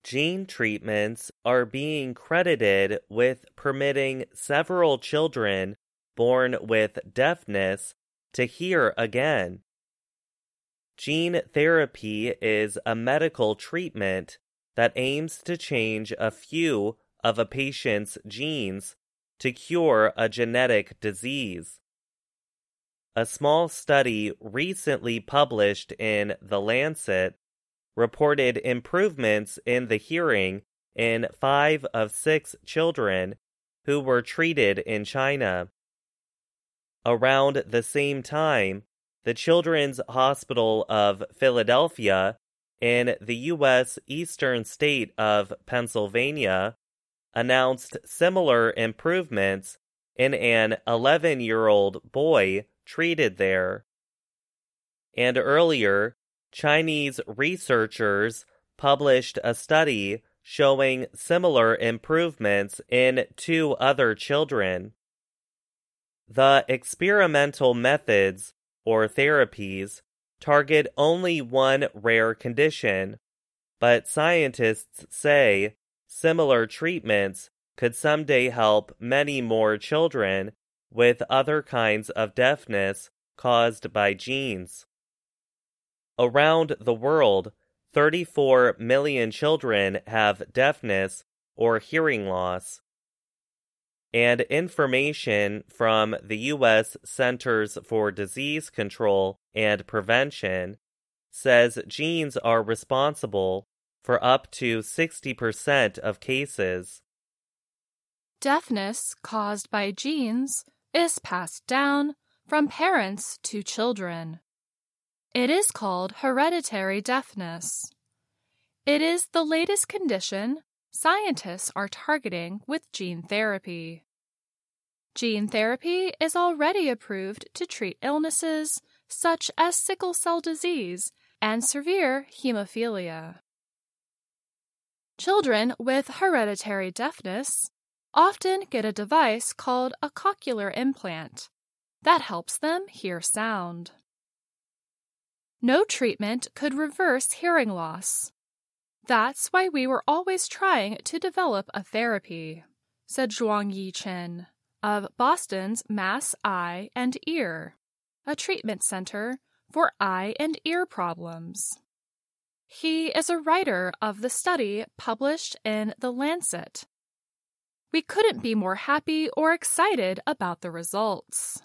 Gene treatments are being credited with permitting several children born with deafness to hear again. Gene therapy is a medical treatment that aims to change a few of a patient's genes to cure a genetic disease. A small study recently published in The Lancet reported improvements in the hearing in 5 of 6 children who were treated in China. Around the same time, the Children's Hospital of Philadelphia in the U.S. eastern state of Pennsylvania announced similar improvements in an 11-year-old boy treated there. And earlier, Chinese researchers published a study showing similar improvements in 2 other children. The experimental methods, or therapies, target only one rare condition, but scientists say similar treatments could someday help many more children with other kinds of deafness caused by genes. Around the world, 34 million children have deafness or hearing loss. And information from the U.S. Centers for Disease Control and Prevention says genes are responsible for up to 60% of cases. Deafness caused by genes is passed down from parents to children. It is called hereditary deafness. It is the latest condition scientists are targeting with gene therapy. Gene therapy is already approved to treat illnesses such as sickle cell disease and severe hemophilia. Children with hereditary deafness often get a device called a cochlear implant that helps them hear sound. No treatment could reverse hearing loss. That's why we were always trying to develop a therapy, said Zhuangyi Chen of Boston's Mass Eye and Ear, a treatment center for eye and ear problems. He is a writer of the study published in The Lancet. We couldn't be more happy or excited about the results.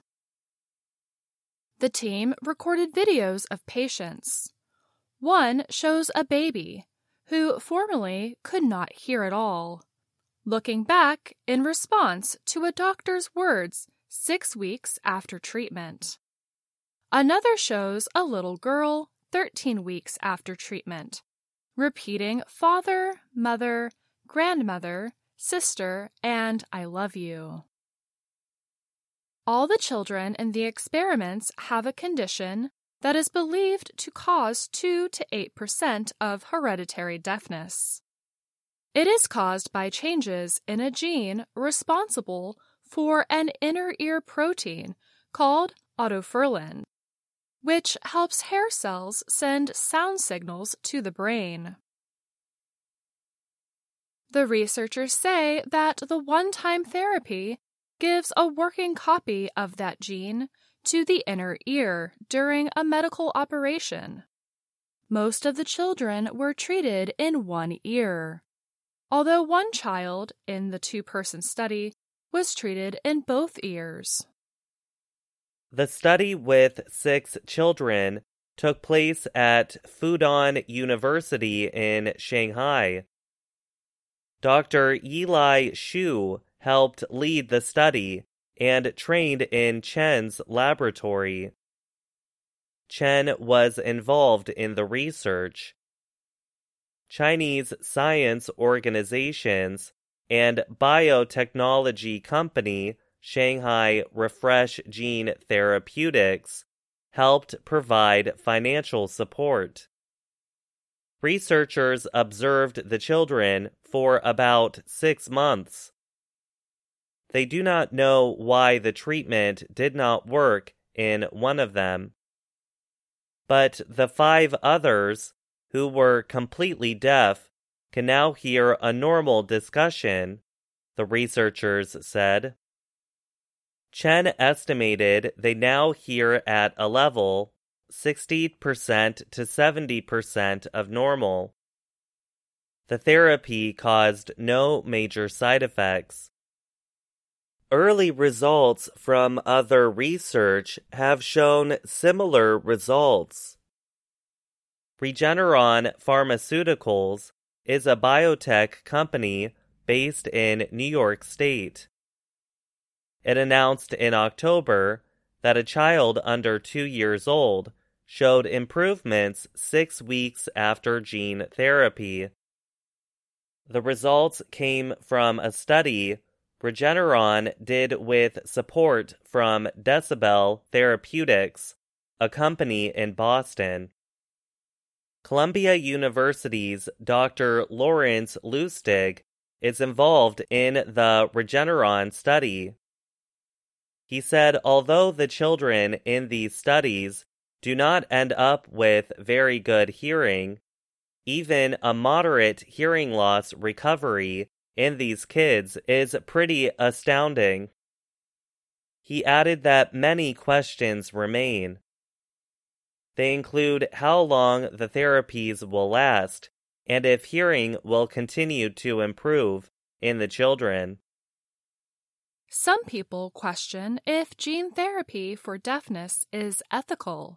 The team recorded videos of patients. One shows a baby who formerly could not hear at all, looking back in response to a doctor's words 6 weeks after treatment. Another shows a little girl 13 weeks after treatment, repeating father, mother, grandmother, sister, and I love you. All the children in the experiments have a condition that is believed to cause 2 to 8% of hereditary deafness. It is caused by changes in a gene responsible for an inner ear protein called otoferlin, which helps hair cells send sound signals to the brain. The researchers say that the one-time therapy gives a working copy of that gene to the inner ear during a medical operation. Most of the children were treated in one ear, although one child in the 2-person study was treated in both ears. The study with 6 children took place at Fudan University in Shanghai. Dr. Eli Xu helped lead the study and trained in Chen's laboratory. Chen was involved in the research. Chinese science organizations and biotechnology company Shanghai Refresh Gene Therapeutics helped provide financial support. Researchers observed the children for about 6 months. They do not know why the treatment did not work in one of them. But the 5 others, who were completely deaf, can now hear a normal discussion, the researchers said. Chen estimated they now hear at a level 60% to 70% of normal. The therapy caused no major side effects. Early results from other research have shown similar results. Regeneron Pharmaceuticals is a biotech company based in New York State. It announced in October that a child under 2 years old showed improvements 6 weeks after gene therapy. The results came from a study Regeneron did with support from Decibel Therapeutics, a company in Boston. Columbia University's Dr. Lawrence Lustig is involved in the Regeneron study. He said although the children in these studies do not end up with very good hearing, even a moderate hearing loss recovery in these kids is pretty astounding. He added that many questions remain. They include how long the therapies will last and if hearing will continue to improve in the children. Some people question if gene therapy for deafness is ethical.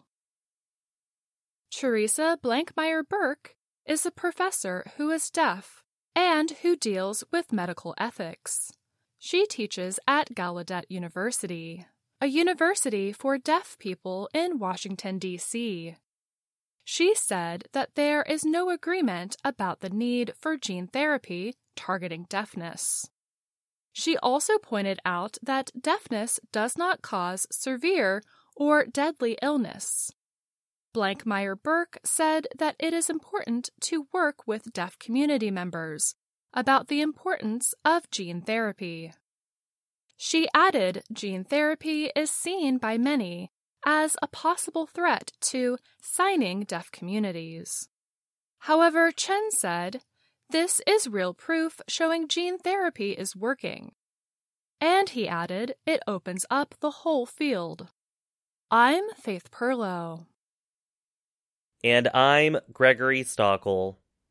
Teresa Blankmeyer-Burke is a professor who is deaf and who deals with medical ethics. She teaches at Gallaudet University, a university for deaf people in Washington, D.C. She said that there is no agreement about the need for gene therapy targeting deafness. She also pointed out that deafness does not cause severe or deadly illness. Blankmeyer-Burke said that it is important to work with deaf community members about the importance of gene therapy. She added gene therapy is seen by many as a possible threat to signing deaf communities. However, Chen said, this is real proof showing gene therapy is working. And he added, it opens up the whole field. I'm Faith Perlow. And I'm Gregory Stockel.